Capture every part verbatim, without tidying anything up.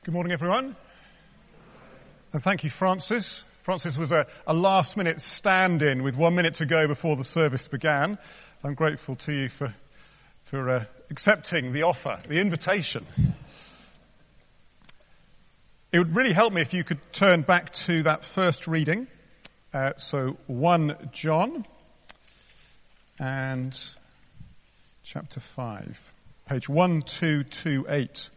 Good morning, everyone. And thank you, Francis. Francis was a, a last-minute stand-in with one minute to go before the service began. I'm grateful to you for, for uh, accepting the offer, the invitation. It would really help me if you could turn back to that first reading. Uh, so First John and chapter five, page one two two eight.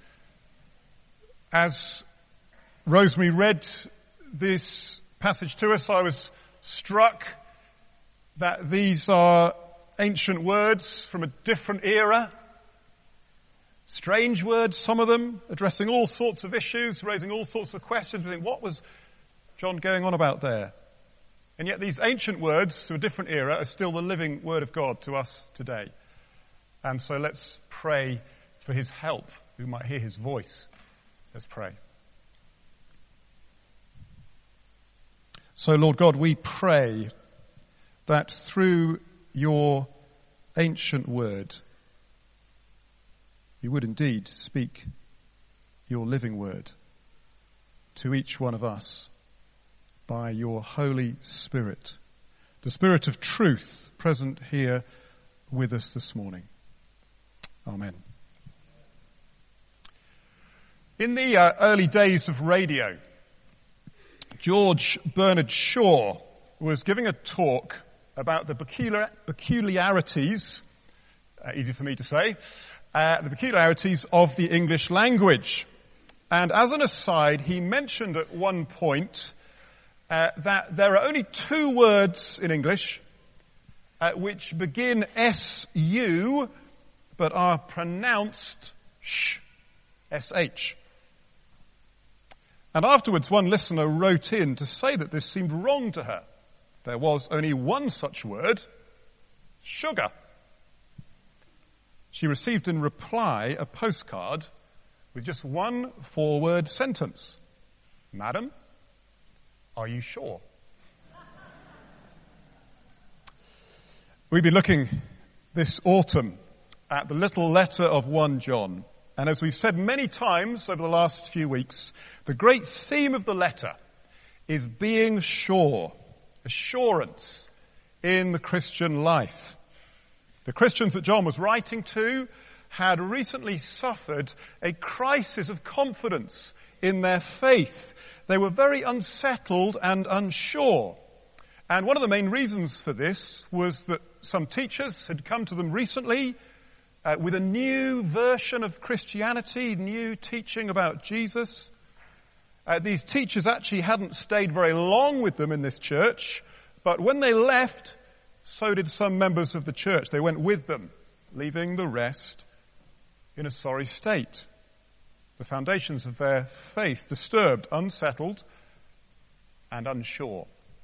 As Rosemary read this passage to us, I was struck that these are ancient words from a different era. Strange words, some of them, addressing all sorts of issues, raising all sorts of questions. We think, what was John going on about there? And yet these ancient words to a different era are still the living word of God to us today. And so let's pray for his help, we might hear his voice. Let's pray. So, Lord God, we pray that through your ancient word, you would indeed speak your living word to each one of us by your Holy Spirit, the Spirit of truth present here with us this morning. Amen. In the uh, early days of radio, George Bernard Shaw was giving a talk about the peculiar, peculiarities, uh, easy for me to say, uh, the peculiarities of the English language. And as an aside, he mentioned at one point uh, that there are only two words in English uh, which begin S U but are pronounced sh, S H. And afterwards, one listener wrote in to say that this seemed wrong to her. There was only one such word, sugar. She received in reply a postcard with just one four-word sentence. Madam, are you sure? We've been looking this autumn at the little letter of First John. And as we've said many times over the last few weeks, the great theme of the letter is being sure, assurance in the Christian life. The Christians that John was writing to had recently suffered a crisis of confidence in their faith. They were very unsettled and unsure. And one of the main reasons for this was that some teachers had come to them recently Uh, with a new version of Christianity, new teaching about Jesus. Uh, these teachers actually hadn't stayed very long with them in this church, but when they left, so did some members of the church. They went with them, leaving the rest in a sorry state. The foundations of their faith disturbed, unsettled, and unsure.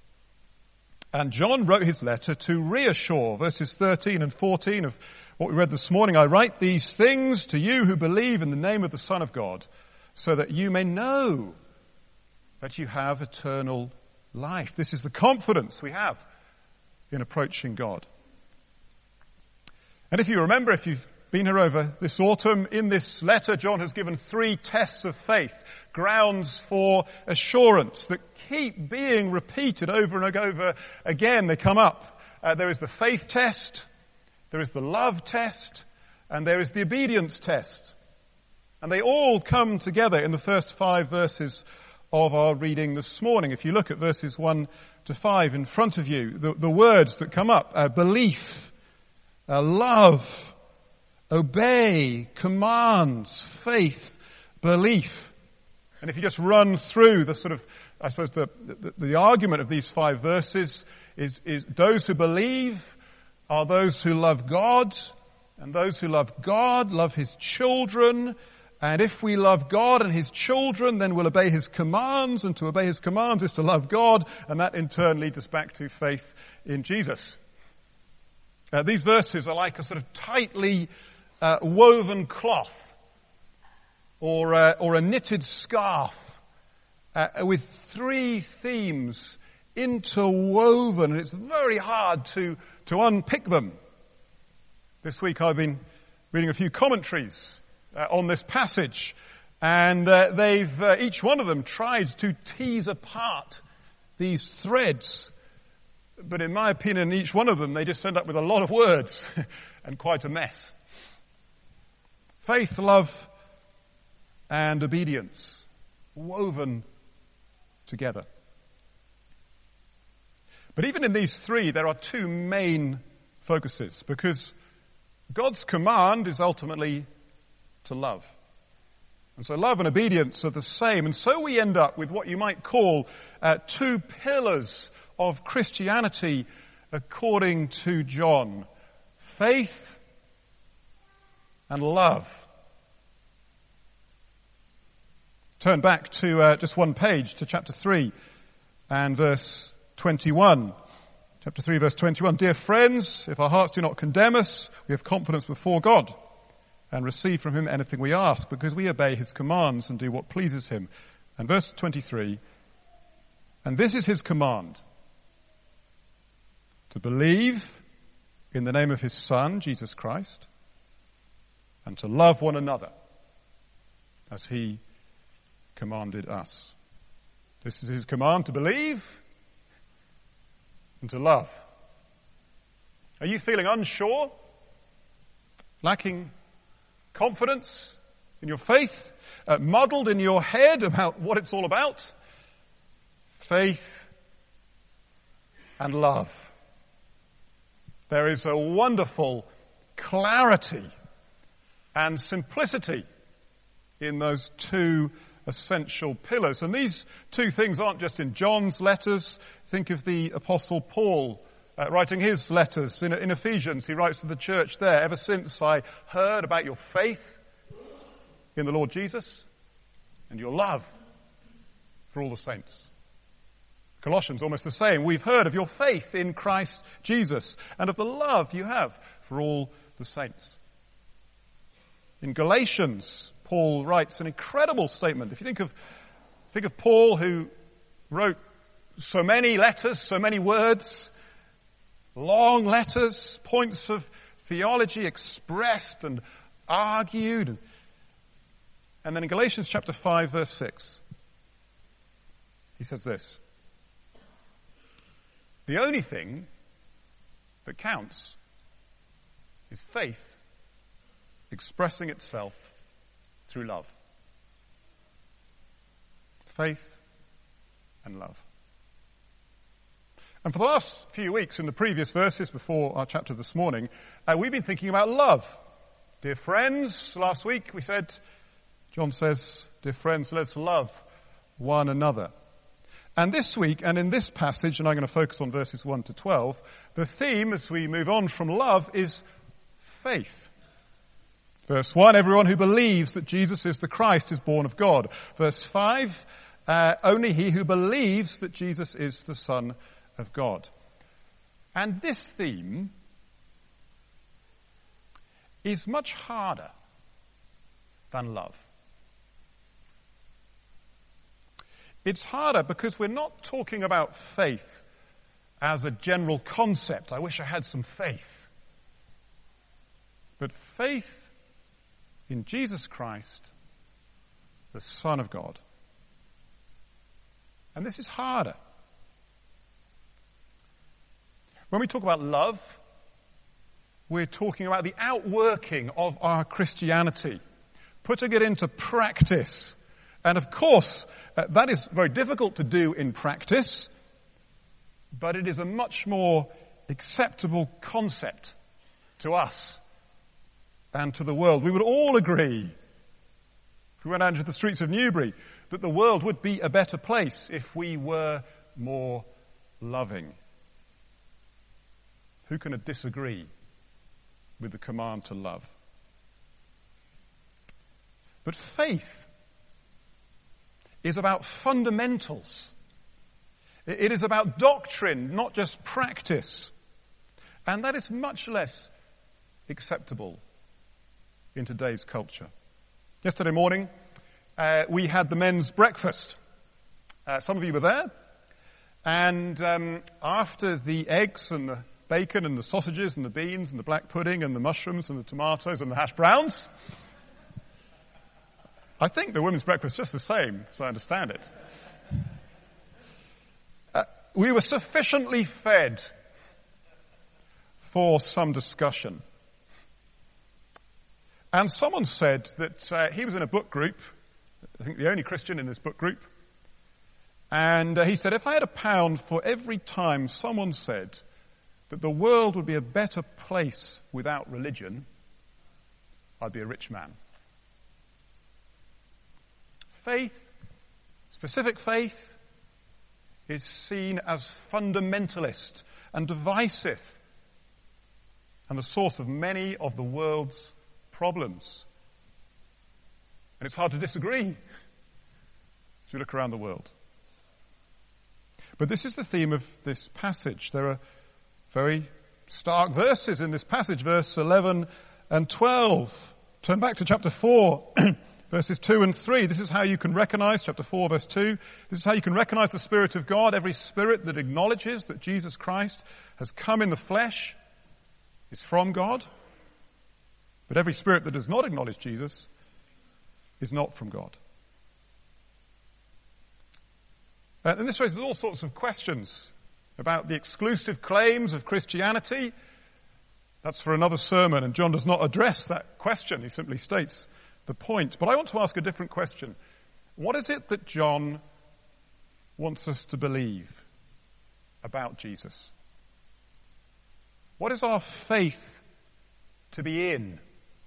And John wrote his letter to reassure, verses thirteen and fourteen of what we read this morning. I write these things to you who believe in the name of the Son of God, so that you may know that you have eternal life. This is the confidence we have in approaching God. And if you remember, if you've been here over this autumn, in this letter, John has given three tests of faith, grounds for assurance that keep being repeated over and over again. They come up. Uh, there is the faith test, there is the love test, and there is the obedience test. And they all come together in the first five verses of our reading this morning. If you look at verses one to five in front of you, the, the words that come up, uh, belief, uh, love, obey, commands, faith, belief. And if you just run through the sort of, I suppose the, the, the argument of these five verses is, is those who believe are those who love God, and those who love God love his children. And if we love God and his children, then we'll obey his commands, and to obey his commands is to love God, and that in turn leads us back to faith in Jesus. Uh, these verses are like a sort of tightly uh, woven cloth, or uh, or a knitted scarf, uh, with three themes interwoven, and it's very hard to to unpick them. This week I've been reading a few commentaries uh, on this passage, And uh, they've, uh, each one of them tried to tease apart these threads. But in my opinion, each one of them, they just end up with a lot of words and quite a mess. Faith, love, and obedience woven together. But even in these three, there are two main focuses, because God's command is ultimately to love. And so love and obedience are the same. And so we end up with what you might call uh, two pillars of Christianity according to John. Faith and love. Turn back to uh, just one page to chapter three and verse twenty-one. Chapter three, verse twenty-one. Dear friends, if our hearts do not condemn us, we have confidence before God and receive from him anything we ask, because we obey his commands and do what pleases him. And verse twenty-three, and this is his command, to believe in the name of his Son, Jesus Christ, and to love one another as he commanded us. This is his command, to believe and to love. Are you feeling unsure? Lacking confidence in your faith? Uh, muddled in your head about what it's all about? Faith and love. There is a wonderful clarity and simplicity in those two essential pillars. And these two things aren't just in John's letters. Think of the Apostle Paul uh, writing his letters in, in Ephesians. He writes to the church there, ever since I heard about your faith in the Lord Jesus and your love for all the saints. Colossians, almost the same. We've heard of your faith in Christ Jesus and of the love you have for all the saints. In Galatians, Paul writes an incredible statement. If you think of, think of Paul, who wrote so many letters, so many words, long letters, points of theology expressed and argued. And then in Galatians chapter five, verse six, he says this: the only thing that counts is faith expressing itself through love. Faith and love. And for the last few weeks, in the previous verses before our chapter this morning, uh, we've been thinking about love. Dear friends, last week we said, John says, dear friends, let's love one another. And this week, and in this passage, and I'm going to focus on verses one to twelve, the theme as we move on from love is faith. Verse one, everyone who believes that Jesus is the Christ is born of God. Verse five, uh, only he who believes that Jesus is the Son of God. And this theme is much harder than love. It's harder because we're not talking about faith as a general concept. I wish I had some faith. But faith in Jesus Christ, the Son of God. And this is harder. When we talk about love, we're talking about the outworking of our Christianity, putting it into practice. And of course, uh, that is very difficult to do in practice, but it is a much more acceptable concept to us and to the world. We would all agree, if we went out into the streets of Newbury, that the world would be a better place if we were more loving. Who can disagree with the command to love? But faith is about fundamentals. It is about doctrine, not just practice. And that is much less acceptable in today's culture. Yesterday morning, uh, we had the men's breakfast. Uh, some of you were there. And um, after the eggs and the bacon and the sausages and the beans and the black pudding and the mushrooms and the tomatoes and the hash browns, I think the women's breakfast is just the same, as I understand it. Uh, we were sufficiently fed for some discussion. And someone said that uh, he was in a book group, I think the only Christian in this book group, and uh, he said, if I had a pound for every time someone said that the world would be a better place without religion, I'd be a rich man. Faith, specific faith, is seen as fundamentalist and divisive and the source of many of the world's problems. And it's hard to disagree as you look around the world. But this is the theme of this passage. There are very stark verses in this passage, verse eleven and twelve. Turn back to chapter four, verses two and three. This is how you can recognize, chapter four, verse two, this is how you can recognize the Spirit of God. Every spirit that acknowledges that Jesus Christ has come in the flesh is from God. But every spirit that does not acknowledge Jesus is not from God. Uh, and this raises all sorts of questions about the exclusive claims of Christianity. That's for another sermon, and John does not address that question. He simply states the point. But I want to ask a different question. What is it that John wants us to believe about Jesus? What is our faith to be in?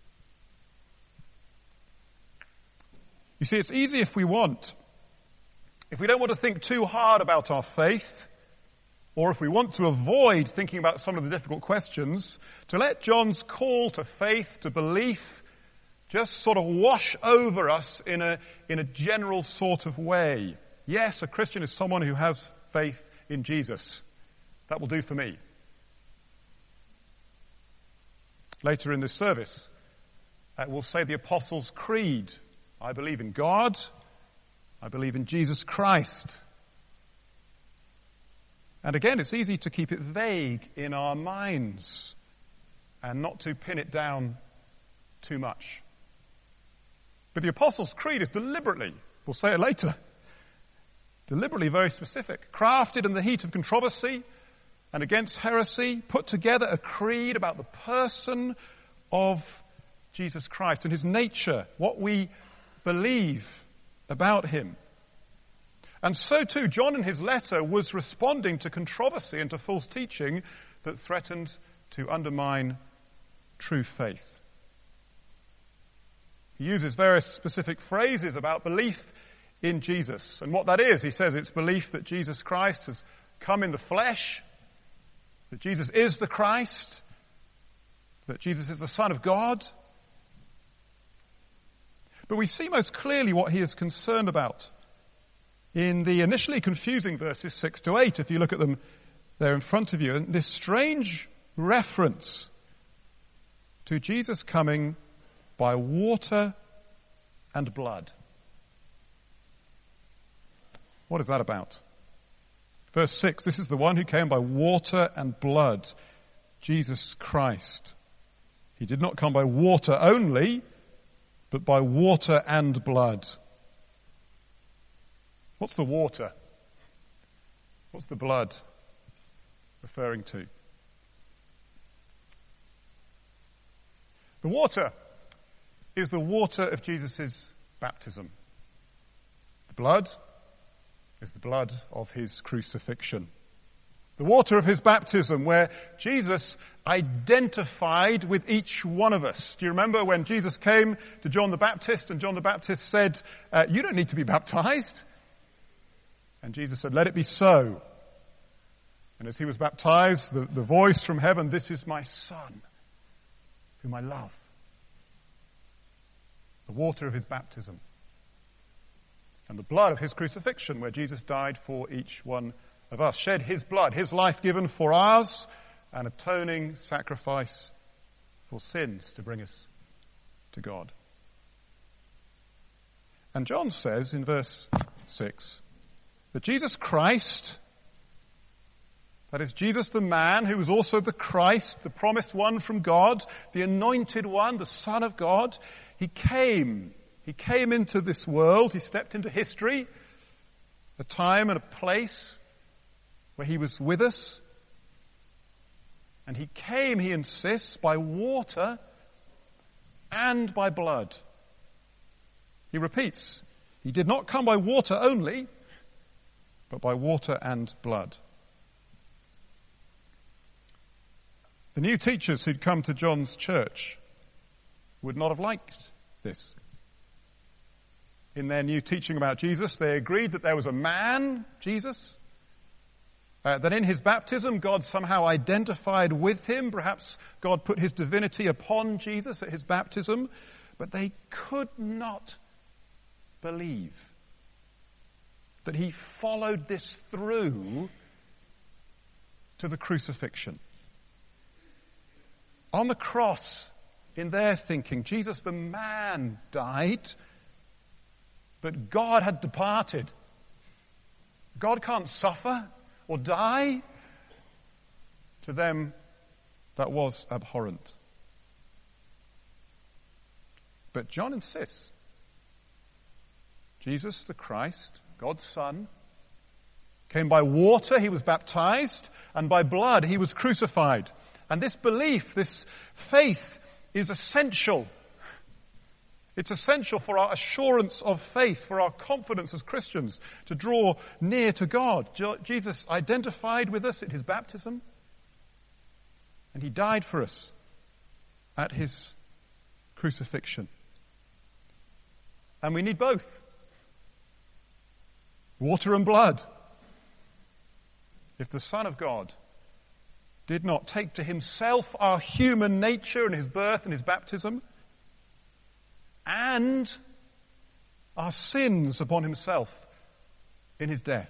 You see, it's easy if we want. If we don't want to think too hard about our faith, or if we want to avoid thinking about some of the difficult questions, to let John's call to faith, to belief, just sort of wash over us in a, in a general sort of way. Yes, a Christian is someone who has faith in Jesus. That will do for me. Later in this service, uh, we'll say the Apostles' Creed. I believe in God. I believe in Jesus Christ. And again, it's easy to keep it vague in our minds and not to pin it down too much. But the Apostles' Creed is deliberately, we'll say it later, deliberately very specific, crafted in the heat of controversy and against heresy, put together a creed about the person of Jesus Christ and his nature, what we believe about him. And so too, John in his letter was responding to controversy and to false teaching that threatened to undermine true faith. He uses various specific phrases about belief in Jesus. And what that is, he says it's belief that Jesus Christ has come in the flesh, that Jesus is the Christ, that Jesus is the Son of God. But we see most clearly what he is concerned about in the initially confusing verses six to eight, if you look at them there in front of you. And this strange reference to Jesus coming by water and blood. What is that about? Verse six, this is the one who came by water and blood, Jesus Christ. He did not come by water only, but by water and blood. What's the water? What's the blood referring to? The water is the water of Jesus' baptism. The blood is the blood of his crucifixion. The water of his baptism, where Jesus identified with each one of us. Do you remember when Jesus came to John the Baptist and John the Baptist said, uh, you don't need to be baptized. And Jesus said, let it be so. And as he was baptized, the, the voice from heaven, this is my Son, whom I love. The water of his baptism. And the blood of his crucifixion, where Jesus died for each one of us, shed his blood, his life given for ours, an atoning sacrifice for sins to bring us to God. And John says in verse six that Jesus Christ, that is Jesus the man who was also the Christ, the promised one from God, the anointed one, the Son of God, he came, He came into this world, he stepped into history, a time and a place where he was with us. And he came, he insists, by water and by blood. He repeats, he did not come by water only, but by water and blood. The new teachers who'd come to John's church would not have liked this. In their new teaching about Jesus, they agreed that there was a man, Jesus, uh, that in his baptism God somehow identified with him. Perhaps God put his divinity upon Jesus at his baptism, but they could not believe that he followed this through to the crucifixion. On the cross, in their thinking, Jesus the man died, but God had departed. God can't suffer or die. To them, that was abhorrent. But John insists. Jesus the Christ, God's Son, came by water, he was baptized, and by blood he was crucified. And this belief, this faith, is essential. It's essential for our assurance of faith, for our confidence as Christians to draw near to God. Jesus identified with us at his baptism, and he died for us at his crucifixion. And we need both. Water and blood. If the Son of God did not take to himself our human nature in his birth and his baptism, and our sins upon himself in his death,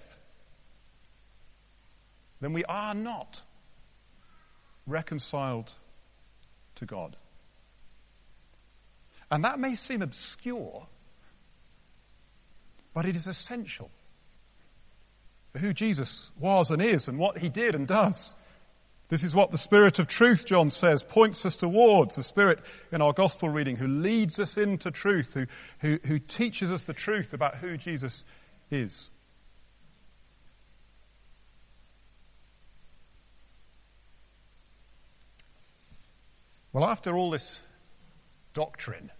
then we are not reconciled to God. And that may seem obscure, but it is essential for who Jesus was and is and what he did and does. This is what the Spirit of truth, John says, points us towards. The Spirit in our gospel reading who leads us into truth, who, who, who teaches us the truth about who Jesus is. Well, after all this doctrine,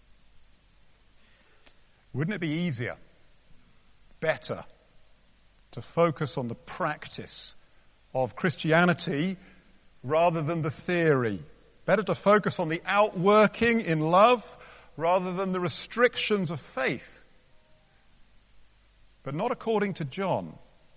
wouldn't it be easier, better, to focus on the practice of Christianity rather than the theory? Better to focus on the outworking in love rather than the restrictions of faith. But not according to John.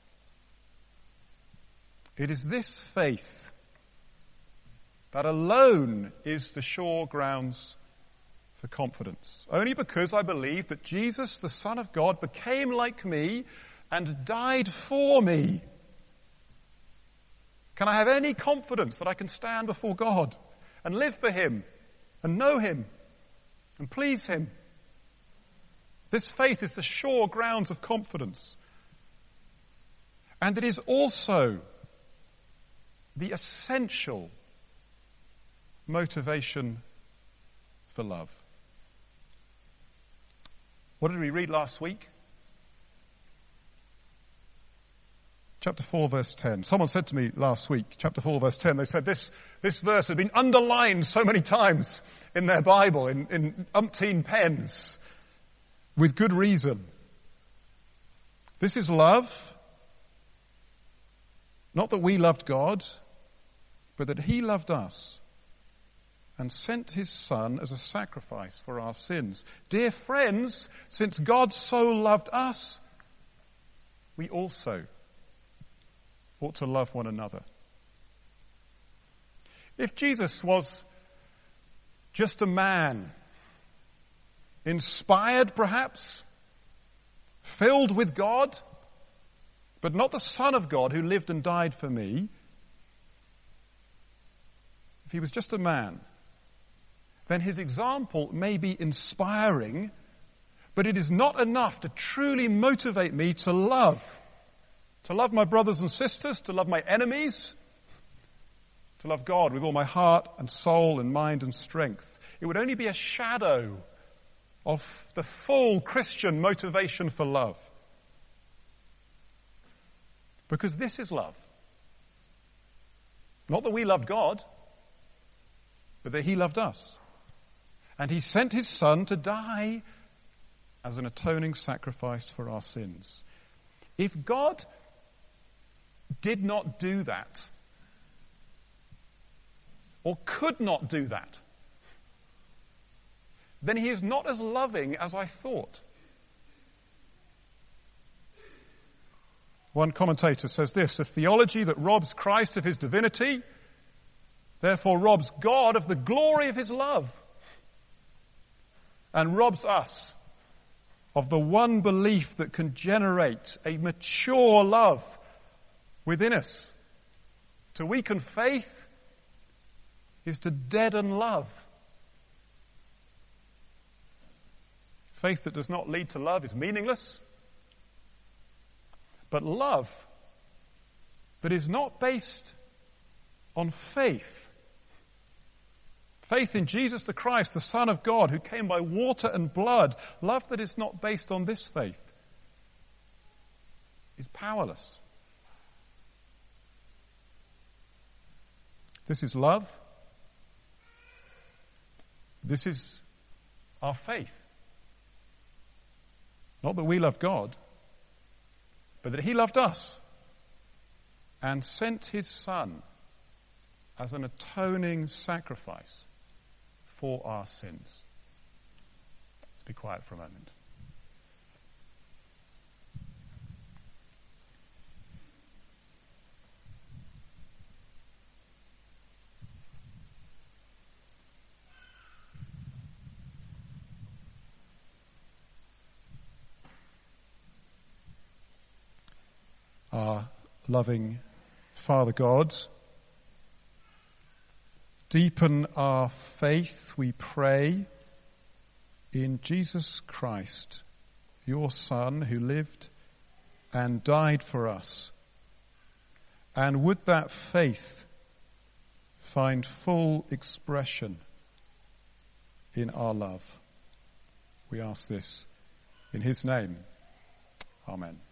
It is this faith that alone is the sure grounds for confidence. Only because I believe that Jesus, the Son of God, became like me and died for me. Can I have any confidence that I can stand before God and live for him and know him and please him? This faith is the sure grounds of confidence. And it is also the essential motivation for love. What did we read last week? Chapter four, verse ten. Someone said to me last week, chapter four, verse ten, they said this, this verse had been underlined so many times in their Bible, in, in umpteen pens, with good reason. This is love, not that we loved God, but that he loved us and sent his Son as a sacrifice for our sins. Dear friends, since God so loved us, we also ought to love one another. If Jesus was just a man, inspired perhaps, filled with God, but not the Son of God who lived and died for me, if he was just a man, then his example may be inspiring, but it is not enough to truly motivate me to love. To love my brothers and sisters, to love my enemies, to love God with all my heart and soul and mind and strength. It would only be a shadow of the full Christian motivation for love. Because this is love. Not that we loved God, but that he loved us. And he sent his Son to die as an atoning sacrifice for our sins. If God did not do that, or could not do that, then he is not as loving as I thought. One commentator says this: a theology that robs Christ of his divinity, therefore robs God of the glory of his love, and robs us of the one belief that can generate a mature love within us. To weaken faith is to deaden love. Faith that does not lead to love is meaningless. But love that is not based on faith, faith in Jesus the Christ, the Son of God, who came by water and blood, love that is not based on this faith is powerless. This is love. This is our faith. Not that we love God, but that he loved us and sent his Son as an atoning sacrifice for our sins. Let's be quiet for a moment. Our loving Father God, deepen our faith, we pray, in Jesus Christ, your Son, who lived and died for us. And would that faith find full expression in our love. We ask this in his name. Amen.